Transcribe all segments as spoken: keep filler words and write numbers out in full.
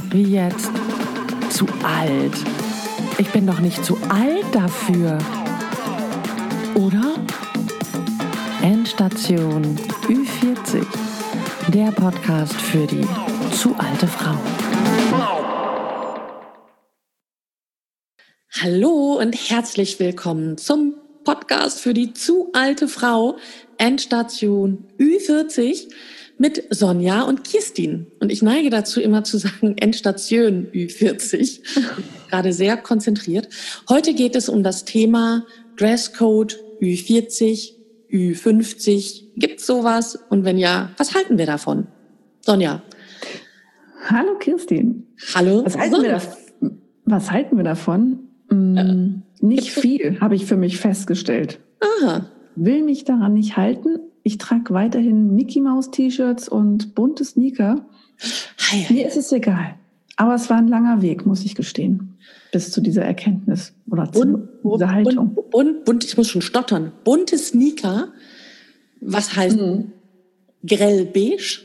Wie jetzt? Zu alt? Ich bin doch nicht zu alt dafür. Oder? Endstation Ü vierzig. Der Podcast für die zu alte Frau. Hallo und herzlich willkommen zum Podcast für die zu alte Frau, Endstation Ü vierzig mit Sonja und Kirstin. Und ich neige dazu immer zu sagen Endstation Ü vierzig. Gerade sehr konzentriert. Heute geht es um das Thema Dresscode Ü vierzig, Ü fünfzig. Gibt's sowas? Und wenn ja, was halten wir davon? Sonja. Hallo Kirstin. Hallo. Was halten, wir, da, was halten wir davon? Hm, äh, nicht viel, habe ich für mich festgestellt. Aha. Will mich daran nicht halten. Ich trage weiterhin Mickey-Maus-T-Shirts und bunte Sneaker. Hi, hi. Mir ist es egal. Aber es war ein langer Weg, muss ich gestehen, bis zu dieser Erkenntnis oder zu Bunt, dieser Haltung. Bunt, bunt, bunt, ich muss schon stottern. Bunte Sneaker, was heißt hm. grell beige?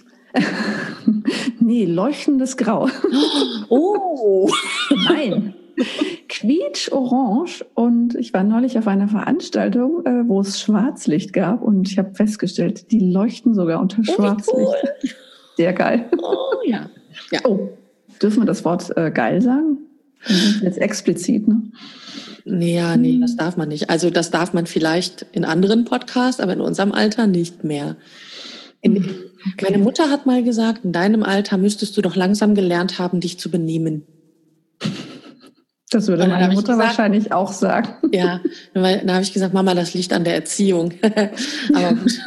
Nee, leuchtendes Grau. Oh! Nein. Quietsch-orange, und ich war neulich auf einer Veranstaltung, äh, wo es Schwarzlicht gab, und ich habe festgestellt, die leuchten sogar unter Oh, Schwarzlicht. cool. Sehr geil. Oh ja. ja. Oh, dürfen wir das Wort äh, geil sagen? Jetzt explizit, ne? Nee, ja, nee, das darf man nicht. Also das darf man vielleicht in anderen Podcasts, aber in unserem Alter nicht mehr. In, okay. Meine Mutter hat mal gesagt, in deinem Alter müsstest du doch langsam gelernt haben, dich zu benehmen. Das würde meine Mutter gesagt, wahrscheinlich auch sagen. Ja, da habe ich gesagt, Mama, das liegt an der Erziehung. Aber gut.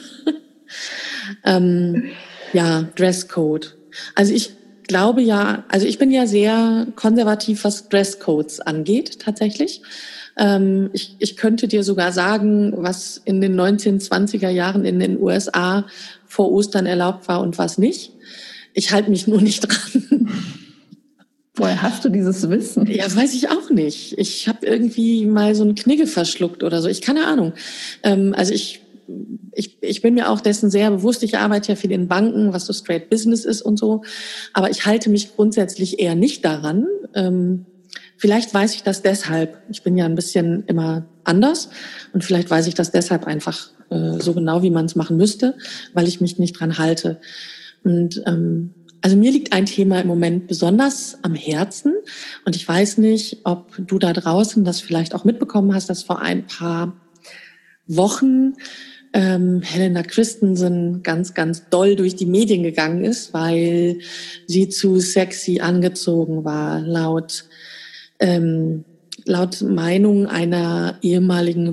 ähm, ja, Dresscode. Also ich glaube ja, also ich bin ja sehr konservativ, was Dresscodes angeht, tatsächlich. Ähm, ich, ich könnte dir sogar sagen, was in den neunzehnhundertzwanziger Jahren in den U S A vor Ostern erlaubt war und was nicht. Ich halte mich nur nicht dran. Woher hast du dieses Wissen? Ja, weiß ich auch nicht. Ich habe irgendwie mal so einen Knigge verschluckt oder so. Ich keine Ahnung. Ähm, also ich, ich, ich bin mir auch dessen sehr bewusst. Ich arbeite ja viel in Banken, was so Straight Business ist und so. Aber ich halte mich grundsätzlich eher nicht daran. Ähm, vielleicht weiß ich das deshalb. Ich bin ja ein bisschen immer anders. Und vielleicht weiß ich das deshalb einfach äh, so genau, wie man es machen müsste, weil ich mich nicht dran halte. Und ähm, Also mir liegt ein Thema im Moment besonders am Herzen, und ich weiß nicht, ob du da draußen das vielleicht auch mitbekommen hast, dass vor ein paar Wochen ähm, Helena Christensen ganz, ganz doll durch die Medien gegangen ist, weil sie zu sexy angezogen war, laut ähm, laut Meinung einer ehemaligen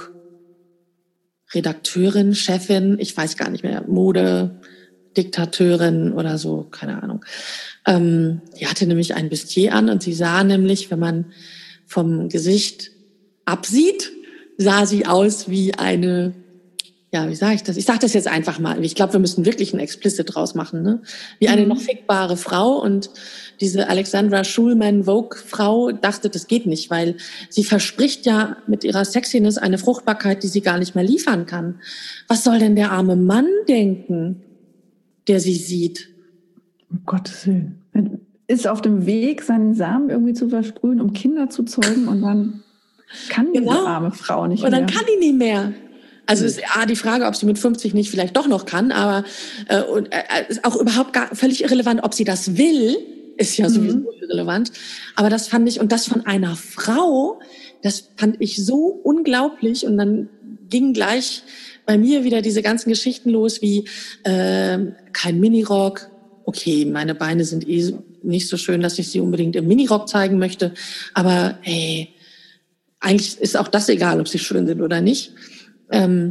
Vogue-Redakteurin, Chefin, ich weiß gar nicht mehr, Mode Diktateurin oder so, keine Ahnung. Ähm, die hatte nämlich ein Bustier an, und sie sah nämlich, wenn man vom Gesicht absieht, sah sie aus wie eine, ja, wie sage ich das? Ich sage das jetzt einfach mal. Ich glaube, wir müssen wirklich ein Explicit draus machen, ne? Wie eine noch fickbare Frau, und diese Alexandra Schulman Vogue-Frau dachte, das geht nicht, weil sie verspricht ja mit ihrer Sexiness eine Fruchtbarkeit, die sie gar nicht mehr liefern kann. Was soll denn der arme Mann denken, der sie sieht? Um Gottes Willen. Ist auf dem Weg, seinen Samen irgendwie zu versprühen, um Kinder zu zeugen, und dann kann genau. diese arme Frau nicht mehr. Und dann mehr. kann die nicht mehr. Also ist A, die Frage, ob sie mit fünfzig nicht vielleicht doch noch kann, aber äh, und, äh, ist auch überhaupt gar völlig irrelevant, ob sie das will, ist ja sowieso mhm. irrelevant. Aber das fand ich, und das von einer Frau, das fand ich so unglaublich. Und dann ging gleich bei mir wieder diese ganzen Geschichten los, wie äh, kein Minirock. Okay, meine Beine sind eh nicht so schön, dass ich sie unbedingt im Minirock zeigen möchte. Aber hey, eigentlich ist auch das egal, ob sie schön sind oder nicht. Ähm,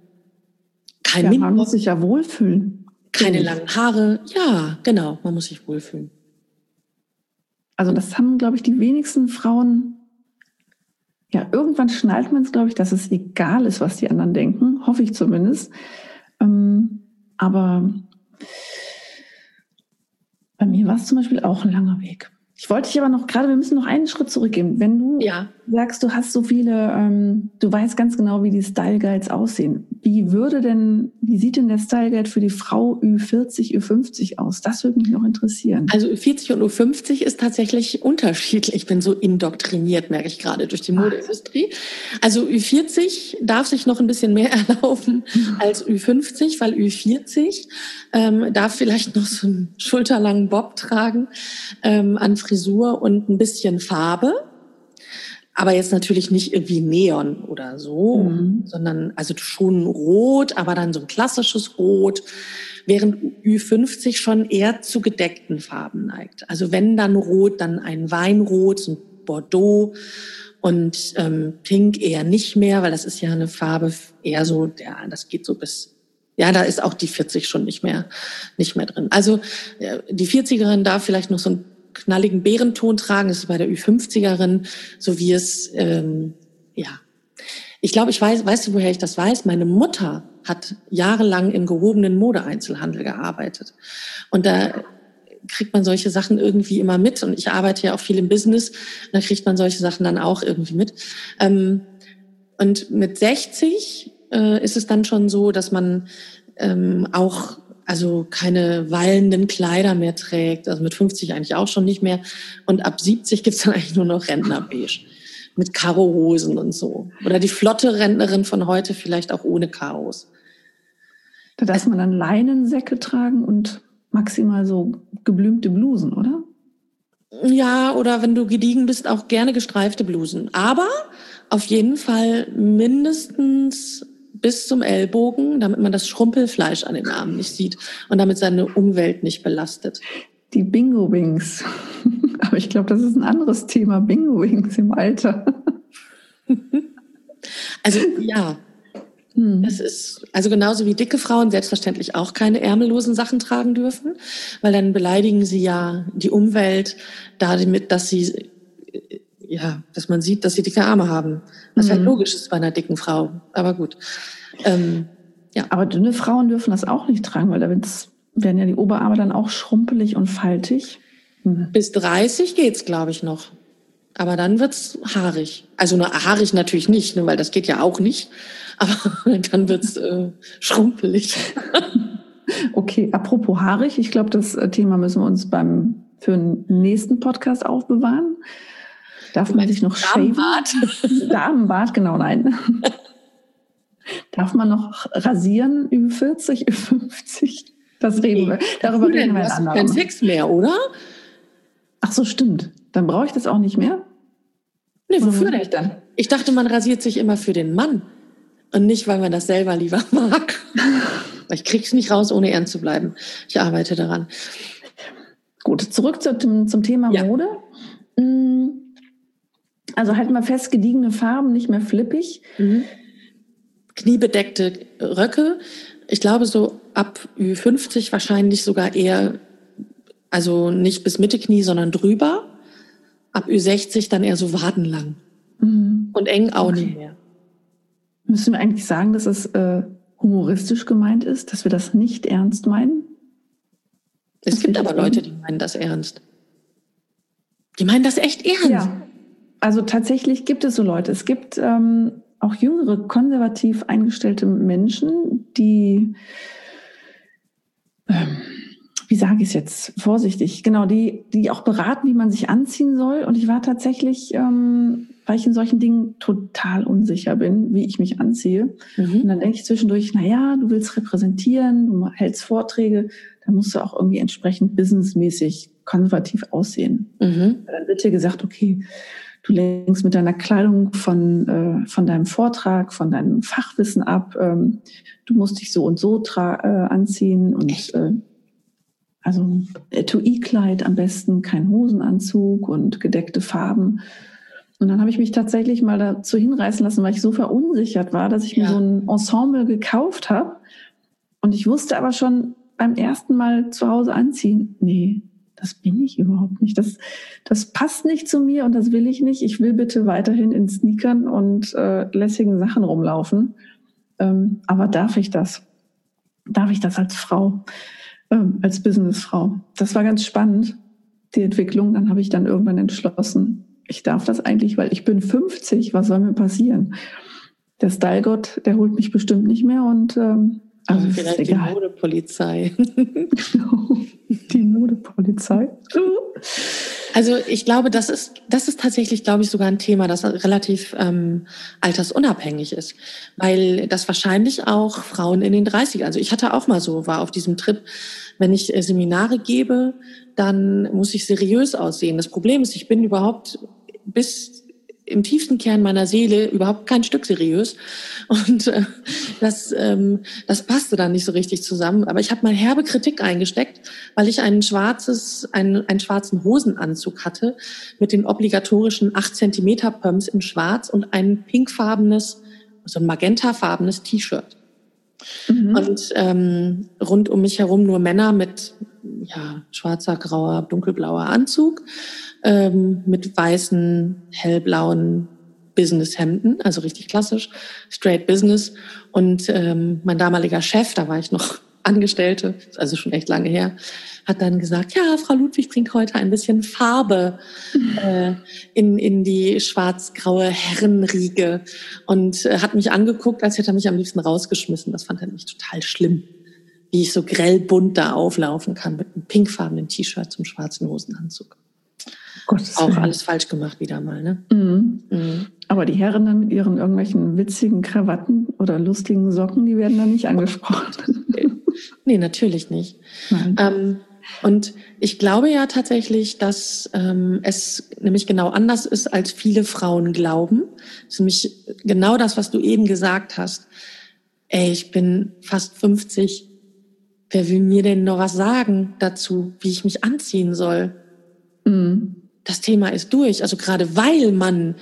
kein ja, Minirock. Man muss sich ja wohlfühlen. Keine langen Haare. Ja, genau, man muss sich wohlfühlen. Also das haben, glaube ich, die wenigsten Frauen. Ja, irgendwann schnallt man es, glaube ich, dass es egal ist, was die anderen denken. Hoffe ich zumindest. Ähm, aber bei mir war es zum Beispiel auch ein langer Weg. Ich wollte dich aber noch gerade, wir müssen noch einen Schritt zurückgehen. Wenn du Ja. sagst, du hast so viele, ähm, du weißt ganz genau, wie die Style Guides aussehen. Wie würde denn, wie sieht denn der Style Guide für die Frau Ü vierzig, Ü fünfzig aus? Das würde mich noch interessieren. Also Ü vierzig und Ü fünfzig ist tatsächlich unterschiedlich. Ich bin so indoktriniert, merke ich gerade, durch die Modeindustrie. Also Ü vierzig darf sich noch ein bisschen mehr erlauben als Ü fünfzig, weil Ü vierzig ähm, darf vielleicht noch so einen schulterlangen Bob tragen ähm, an Frisur und ein bisschen Farbe. Aber jetzt natürlich nicht irgendwie Neon oder so, mhm. sondern also schon rot, aber dann so ein klassisches Rot, während Ü fünfzig schon eher zu gedeckten Farben neigt. Also wenn dann Rot, dann ein Weinrot, so ein Bordeaux und ähm, Pink eher nicht mehr, weil das ist ja eine Farbe eher so, ja, das geht so bis, ja, da ist auch die vierzig schon nicht mehr, nicht mehr drin. Also die vierzigerin darf vielleicht noch so ein knalligen Bärenton tragen, das ist bei der Ü fünfzigerin, so wie es, ähm, ja. Ich glaube, ich weiß, weißt du, woher ich das weiß? Meine Mutter hat jahrelang im gehobenen Modeeinzelhandel gearbeitet. Und da kriegt man solche Sachen irgendwie immer mit. Und ich arbeite ja auch viel im Business. Da kriegt man solche Sachen dann auch irgendwie mit. Ähm, und mit sechzig äh, ist es dann schon so, dass man ähm, auch also keine wallenden Kleider mehr trägt, also mit fünfzig eigentlich auch schon nicht mehr. Und ab siebzig gibt's dann eigentlich nur noch Rentnerbeige mit Karohosen und so. Oder die flotte Rentnerin von heute vielleicht auch ohne Karos. Da darf man dann Leinensäcke tragen und maximal so geblümte Blusen, oder? Ja, oder wenn du gediegen bist, auch gerne gestreifte Blusen. Aber auf jeden Fall mindestens bis zum Ellbogen, damit man das Schrumpelfleisch an den Armen nicht sieht und damit seine Umwelt nicht belastet. Die Bingo-Wings. Aber ich glaube, das ist ein anderes Thema, Bingo-Wings im Alter. Also ja, hm. das ist also genauso wie dicke Frauen selbstverständlich auch keine ärmellosen Sachen tragen dürfen, weil dann beleidigen sie ja die Umwelt damit, dass sie ja, dass man sieht, dass sie dicke Arme haben. Was mhm. halt logisch ist bei einer dicken Frau. Aber gut. Ähm, ja. Aber dünne Frauen dürfen das auch nicht tragen, weil da werden ja die Oberarme dann auch schrumpelig und faltig. Mhm. Bis dreißig geht's, glaube ich, noch. Aber dann wird's haarig. Also nur haarig natürlich nicht, ne, weil das geht ja auch nicht. Aber dann wird's äh, schrumpelig. Okay, apropos haarig. Ich glaube, das Thema müssen wir uns beim für den nächsten Podcast aufbewahren. Darf man sich noch Damenbart? shaven? Damenbart, genau, nein. Darf man noch rasieren, Ü vierzig, Ü fünfzig? Das reden wir. Darüber reden wir ein andermal. Kein Sex mehr, oder? Ach so, stimmt. Dann brauche ich das auch nicht mehr? Nee, wofür denn dann? Ich dachte, man rasiert sich immer für den Mann. Und nicht, weil man das selber lieber mag. Ich krieg's nicht raus, ohne ernst zu bleiben. Ich arbeite daran. Gut, zurück zum, zum Thema ja. Mode. Also halt mal fest, gediegene Farben, nicht mehr flippig. Mhm. Kniebedeckte Röcke. Ich glaube so ab Ü fünfzig wahrscheinlich sogar eher, also nicht bis Mitte Knie, sondern drüber. Ab Ü sechzig dann eher so wadenlang. Mhm. Und eng auch okay. nicht mehr. Müssen wir eigentlich sagen, dass es äh, humoristisch gemeint ist, dass wir das nicht ernst meinen? Es gibt aber Leute, die meinen das ernst. Die meinen das echt ernst. Ja. Also tatsächlich gibt es so Leute. Es gibt ähm, auch jüngere, konservativ eingestellte Menschen, die, ähm, wie sage ich es jetzt, vorsichtig, genau, die, die auch beraten, wie man sich anziehen soll. Und ich war tatsächlich, ähm, weil ich in solchen Dingen total unsicher bin, wie ich mich anziehe. Mhm. Und dann denke ich zwischendurch, na ja, du willst repräsentieren, du hältst Vorträge, da musst du auch irgendwie entsprechend businessmäßig konservativ aussehen. Mhm. Dann wird dir gesagt, okay, du lenkst mit deiner Kleidung von, äh, von deinem Vortrag, von deinem Fachwissen ab. Ähm, du musst dich so und so tra- äh, anziehen. Und äh, also ein Etui-Kleid am besten, kein Hosenanzug und gedeckte Farben. Und dann habe ich mich tatsächlich mal dazu hinreißen lassen, weil ich so verunsichert war, dass ich ja. mir so ein Ensemble gekauft habe. Und ich wusste aber schon beim ersten Mal zu Hause anziehen, nee, das bin ich überhaupt nicht. Das, das passt nicht zu mir und das will ich nicht. Ich will bitte weiterhin in Sneakern und äh, lässigen Sachen rumlaufen. Ähm, aber darf ich das? Darf ich das als Frau, ähm, als Businessfrau? Das war ganz spannend. die Entwicklung. Dann habe ich dann irgendwann entschlossen, ich darf das eigentlich, weil ich bin fünfzig, was soll mir passieren? Der Style-Gott, der holt mich bestimmt nicht mehr und ähm, also vielleicht ist die egal. Modepolizei. Genau, die Modepolizei. Also ich glaube, das ist, das ist tatsächlich, glaube ich, sogar ein Thema, das relativ ähm, altersunabhängig ist. Weil das wahrscheinlich auch Frauen in den dreißigern, also ich hatte auch mal so, war auf diesem Trip, wenn ich äh, Seminare gebe, dann muss ich seriös aussehen. Das Problem ist, ich bin überhaupt bis im tiefsten Kern meiner Seele überhaupt kein Stück seriös. Und äh, das, ähm, das passte dann nicht so richtig zusammen. Aber ich habe mal herbe Kritik eingesteckt, weil ich ein schwarzes, einen, einen schwarzen Hosenanzug hatte mit den obligatorischen acht Zentimeter Pumps in Schwarz und ein pinkfarbenes, so ein magentafarbenes T-Shirt. Mhm. Und ähm, rund um mich herum nur Männer mit ja, schwarzer, grauer, dunkelblauer Anzug, ähm, mit weißen, hellblauen Businesshemden, also richtig klassisch, straight Business. Und ähm, mein damaliger Chef, da war ich noch Angestellte, also schon echt lange her, hat dann gesagt, ja, Frau Ludwig bringt heute ein bisschen Farbe äh, in, in die schwarz-graue Herrenriege und äh, hat mich angeguckt, als hätte er mich am liebsten rausgeschmissen. Das fand er nämlich total schlimm, wie ich so grell bunt da auflaufen kann mit einem pinkfarbenen T-Shirt zum schwarzen Hosenanzug. Gottes Auch Willen. alles falsch gemacht wieder mal, ne? Mhm. Mhm. Aber die Herren dann mit ihren irgendwelchen witzigen Krawatten oder lustigen Socken, die werden dann nicht angesprochen. Nee, natürlich nicht. Ähm, und ich glaube ja tatsächlich, dass ähm, es nämlich genau anders ist, als viele Frauen glauben. Das ist nämlich genau das, was du eben gesagt hast. Ey, ich bin fast fünfzig. Wer will mir denn noch was sagen dazu, wie ich mich anziehen soll? Mhm. Das Thema ist durch. Also gerade weil man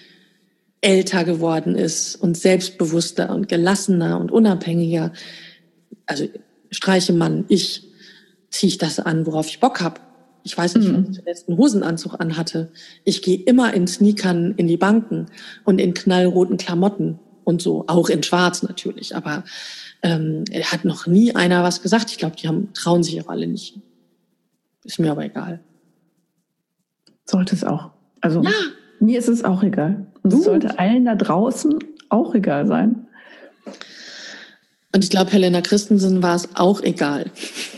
älter geworden ist und selbstbewusster und gelassener und unabhängiger, also streiche Mann, ich, ziehe ich das an, worauf ich Bock habe. Ich weiß nicht, mhm. wann ich zuletzt einen Hosenanzug anhatte. Ich gehe immer in Sneakern in die Banken und in knallroten Klamotten und so, auch in schwarz natürlich. Aber ähm, hat noch nie einer was gesagt. Ich glaube, die haben, trauen sich auch alle nicht. Ist mir aber egal. Sollte es auch. Also ja. Mir ist es auch egal. Und es uh. sollte allen da draußen auch egal sein. Und ich glaube, Helena Christensen war es auch egal.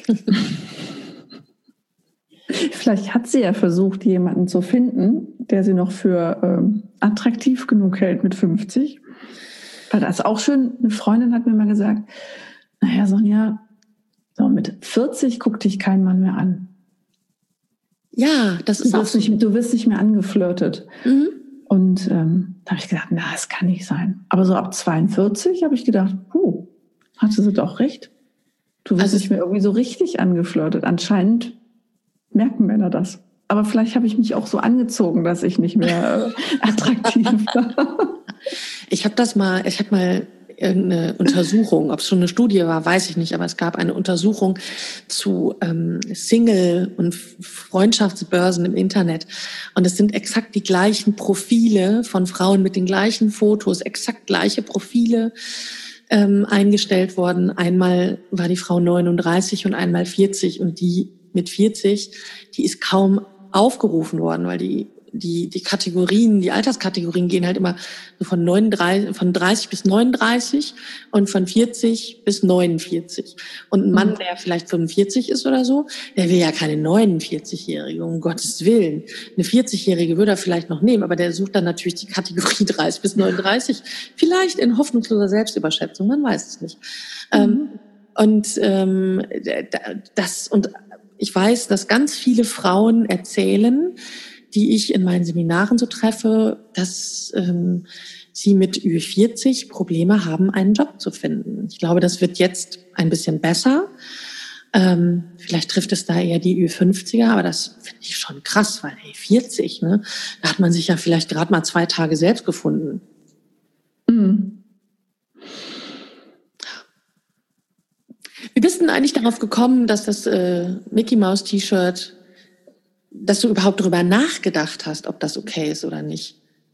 Vielleicht hat sie ja versucht, jemanden zu finden, der sie noch für ähm, attraktiv genug hält mit fünfzig. Weil das auch schön, eine Freundin hat mir mal gesagt, naja, Sonja, so mit vierzig guckt dich kein Mann mehr an. Ja, das ist du auch wirst so. Nicht, du wirst nicht mehr angeflirtet. Mhm. Und ähm, da habe ich gedacht, na, das kann nicht sein. Aber so ab zweiundvierzig habe ich gedacht, puh, hatte sie doch recht. Du wirst also nicht mehr irgendwie so richtig angeflirtet. Anscheinend merken Männer das. Aber vielleicht habe ich mich auch so angezogen, dass ich nicht mehr äh, attraktiv war. Ich habe das mal, ich habe mal irgendeine Untersuchung, ob es schon eine Studie war, weiß ich nicht, aber es gab eine Untersuchung zu ähm, Single- und Freundschaftsbörsen im Internet. Und es sind exakt die gleichen Profile von Frauen mit den gleichen Fotos, exakt gleiche Profile ähm, eingestellt worden. Einmal war die Frau neununddreißig und einmal vierzig. Und die mit vierzig, die ist kaum aufgerufen worden, weil die die die Kategorien, die Alterskategorien gehen halt immer so von neununddreißig, von dreißig bis neununddreißig und von vierzig bis neunundvierzig. Und ein Mann, der vielleicht fünfundvierzig ist oder so, der will ja keine neunundvierzig-Jährige, um Gottes Willen. Eine vierzig-Jährige würde er vielleicht noch nehmen, aber der sucht dann natürlich die Kategorie dreißig bis neununddreißig, vielleicht in hoffnungsloser Selbstüberschätzung, man weiß es nicht. Mhm. Ähm, und ähm, das und ich weiß, dass ganz viele Frauen erzählen, die ich in meinen Seminaren so treffe, dass ähm, sie mit Ü vierzig Probleme haben, einen Job zu finden. Ich glaube, das wird jetzt ein bisschen besser. Ähm, vielleicht trifft es da eher die Ü fünfziger, aber das finde ich schon krass, weil hey, vierzig, ne, da hat man sich ja vielleicht gerade mal zwei Tage selbst gefunden. Mhm. Wie bist du denn eigentlich darauf gekommen, dass das äh, Mickey Mouse T-Shirt, dass du überhaupt darüber nachgedacht hast, ob das okay ist oder nicht?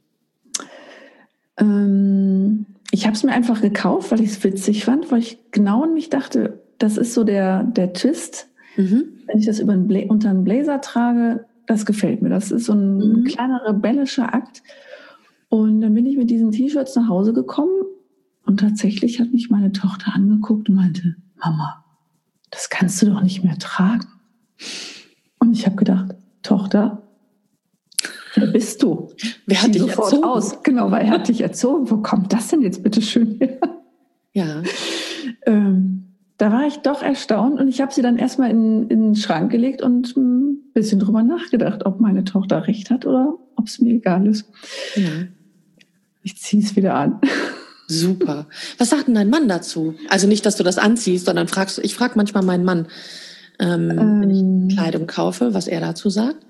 Ähm, ich habe es mir einfach gekauft, weil ich es witzig fand, weil ich genau an mich dachte, das ist so der, der Twist. Mhm. Wenn ich das über einen Bla- unter einen Blazer trage, das gefällt mir. Das ist so ein mhm. kleiner rebellischer Akt. Und dann bin ich mit diesen T-Shirts nach Hause gekommen und tatsächlich hat mich meine Tochter angeguckt und meinte, Mama, das kannst du doch nicht mehr tragen. Und ich habe gedacht, Tochter, wer bist du? Wer hat dich sofort erzogen? Aus. Genau, weil er hat dich erzogen. Wo kommt das denn jetzt bitte schön her? Ja. Ähm, da war ich doch erstaunt und ich habe sie dann erstmal in, in den Schrank gelegt und ein bisschen drüber nachgedacht, ob meine Tochter recht hat oder ob es mir egal ist. Ja. Ich ziehe es wieder an. Super. Was sagt denn dein Mann dazu? Also nicht, dass du das anziehst, sondern fragst, ich frage manchmal meinen Mann, ähm, ähm, wenn ich Kleidung kaufe, was er dazu sagt.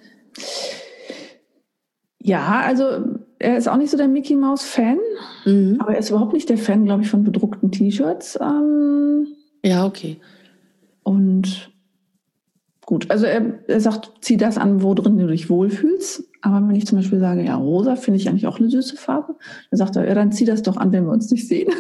Ja, also er ist auch nicht so der Mickey-Maus-Fan, mhm. aber er ist überhaupt nicht der Fan, glaube ich, von bedruckten T-Shirts. Ähm, ja, okay. Und gut, also er, er sagt, zieh das an, wo drin du dich wohlfühlst. Aber wenn ich zum Beispiel sage, ja, rosa finde ich eigentlich auch eine süße Farbe, dann sagt er, ja, dann zieh das doch an, wenn wir uns nicht sehen.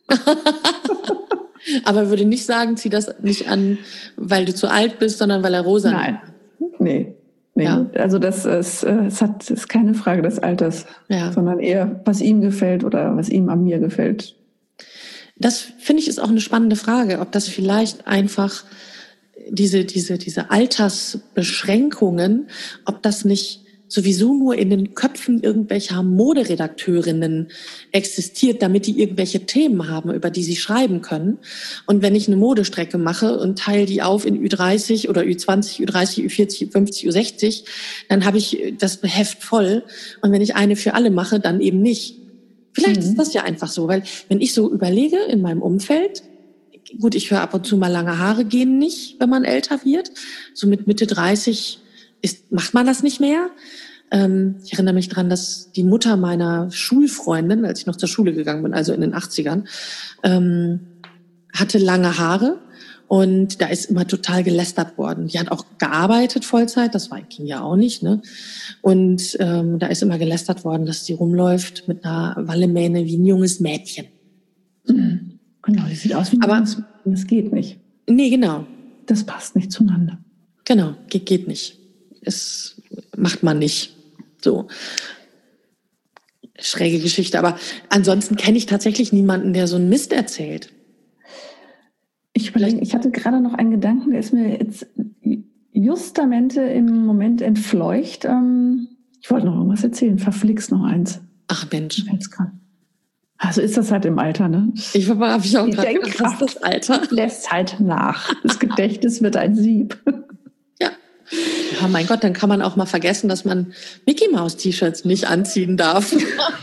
Aber er würde nicht sagen, zieh das nicht an, weil du zu alt bist, sondern weil er rosa Nein, nee. Nee, ja. Also das ist, es hat, das ist keine Frage des Alters, ja. sondern eher, was ihm gefällt oder was ihm an mir gefällt. Das finde ich ist auch eine spannende Frage, ob das vielleicht einfach diese, diese, diese Altersbeschränkungen, ob das nicht sowieso nur in den Köpfen irgendwelcher Moderedakteurinnen existiert, damit die irgendwelche Themen haben, über die sie schreiben können. Und wenn ich eine Modestrecke mache und teile die auf in Ü dreißig oder Ü zwanzig, Ü dreißig, Ü vierzig, Ü fünfzig, Ü sechzig, dann habe ich das Heft voll. Und wenn ich eine für alle mache, dann eben nicht. Vielleicht mhm. ist das ja einfach so, weil wenn ich so überlege in meinem Umfeld, gut, ich höre ab und zu mal, lange Haare gehen nicht, wenn man älter wird. So mit Mitte dreißig ist, macht man das nicht mehr. Ähm, ich erinnere mich dran, dass die Mutter meiner Schulfreundin, als ich noch zur Schule gegangen bin, also in den achtzigern, ähm, hatte lange Haare und da ist immer total gelästert worden. Die hat auch gearbeitet Vollzeit, das war, ging ja auch nicht, ne? Und ähm, da ist immer gelästert worden, dass die rumläuft mit einer Wallemähne wie ein junges Mädchen. Mhm. Genau, die sieht aus wie ein Aber junges Mädchen. Das geht nicht. Nee, genau. Das passt nicht zueinander. Genau, geht, geht nicht. Es macht man nicht. So. Schräge Geschichte. Aber ansonsten kenne ich tatsächlich niemanden, der so einen Mist erzählt. Ich überlege, ich hatte gerade noch einen Gedanken, der ist mir jetzt justamente im Moment entfleucht. Ich wollte noch irgendwas erzählen, verflixt noch eins. Ach Mensch. Also ist das halt im Alter, ne? Ich habe ich auch gerade gedacht, das Alter lässt halt nach. Das Gedächtnis wird ein Sieb. Ja. Ja, mein Gott, dann kann man auch mal vergessen, dass man Mickey-Maus-T-Shirts nicht anziehen darf.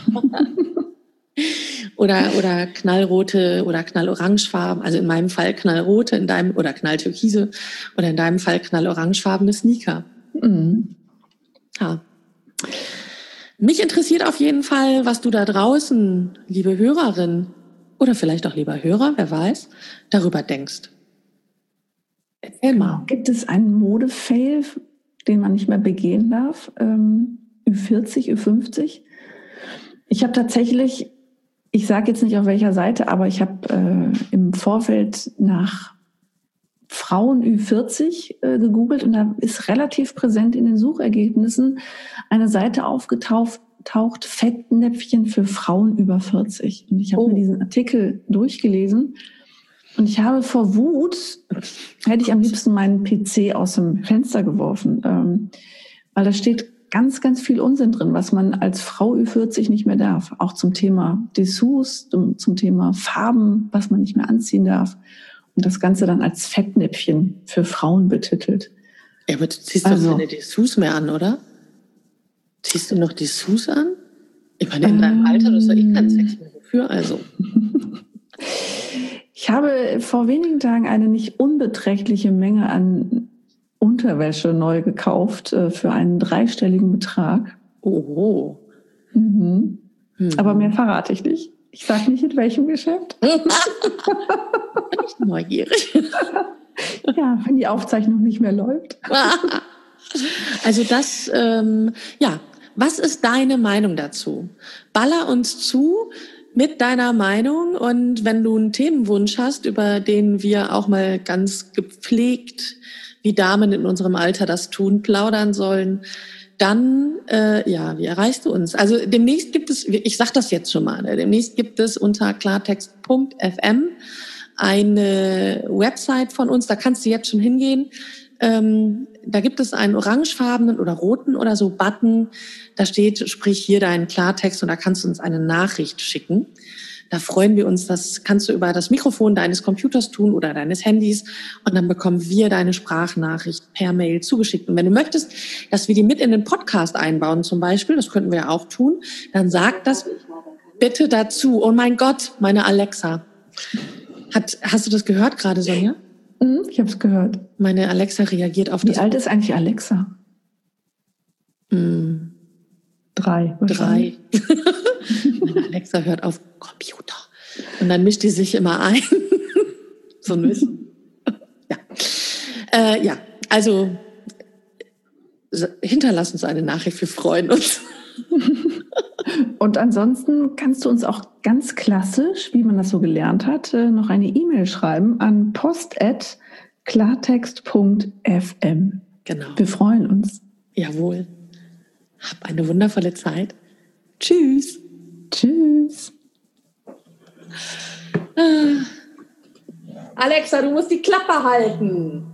oder, oder knallrote oder knallorangefarben, also in meinem Fall knallrote, in deinem, oder knalltürkise, oder in deinem Fall knallorangefarbene Sneaker. Mhm. Ja. Mich interessiert auf jeden Fall, was du da draußen, liebe Hörerin, oder vielleicht auch lieber Hörer, wer weiß, darüber denkst. Erzähl mal. Gibt es einen Modefail, den man nicht mehr begehen darf? Ähm, Ü vierzig, Ü fünfzig? Ich habe tatsächlich, ich sage jetzt nicht auf welcher Seite, aber ich habe äh, im Vorfeld nach Frauen Ü vierzig äh, gegoogelt und da ist relativ präsent in den Suchergebnissen eine Seite aufgetaucht, taucht Fettnäpfchen für Frauen über vierzig. Und ich habe oh. mir diesen Artikel durchgelesen und ich habe vor Wut, hätte ich am liebsten meinen P C aus dem Fenster geworfen, ähm, weil da steht ganz, ganz viel Unsinn drin, was man als Frau Ü vierzig nicht mehr darf. Auch zum Thema Dessous, zum, zum Thema Farben, was man nicht mehr anziehen darf. Und das Ganze dann als Fettnäpfchen für Frauen betitelt. Ja, aber du ziehst also, doch keine Dessous mehr an, oder? Ziehst du noch Dessous an? Ich meine, in ähm, deinem Alter, du hast ja eh keinen Sex mehr. Wofür also? Ich habe vor wenigen Tagen eine nicht unbeträchtliche Menge an Unterwäsche neu gekauft äh, für einen dreistelligen Betrag. Oh. Mhm. Mhm. Aber mehr verrate ich nicht. Ich sage nicht, in welchem Geschäft. Bin ich neugierig. Ja, wenn die Aufzeichnung nicht mehr läuft. Also das, ähm, ja, was ist deine Meinung dazu? Baller uns zu, mit deiner Meinung. Und wenn du einen Themenwunsch hast, über den wir auch mal ganz gepflegt, wie Damen in unserem Alter das tun, plaudern sollen, dann, äh, ja, wie erreichst du uns? Also demnächst gibt es, ich sag das jetzt schon mal, ne, demnächst gibt es unter klartext punkt f m eine Website von uns, da kannst du jetzt schon hingehen. Ähm, da gibt es einen orangefarbenen oder roten oder so Button, da steht, sprich hier deinen Klartext und da kannst du uns eine Nachricht schicken. Da freuen wir uns, das kannst du über das Mikrofon deines Computers tun oder deines Handys und dann bekommen wir deine Sprachnachricht per Mail zugeschickt. Und wenn du möchtest, dass wir die mit in den Podcast einbauen zum Beispiel, das könnten wir ja auch tun, dann sag das bitte dazu. Oh mein Gott, meine Alexa. Hat, hast du das gehört gerade, Sonja? Ich habe es gehört. Meine Alexa reagiert auf das. Wie alt ist eigentlich Alexa? Mm. Drei. Drei. Meine Alexa hört auf Computer. Und dann mischt die sich immer ein. So ein bisschen. Ja. Äh, ja, also hinterlass uns eine Nachricht, wir freuen uns. Und ansonsten kannst du uns auch ganz klassisch, wie man das so gelernt hat, noch eine E-Mail schreiben an post at klartext punkt f m. Genau. Wir freuen uns. Jawohl. Hab eine wundervolle Zeit. Tschüss. Tschüss. Alexa, du musst die Klappe halten.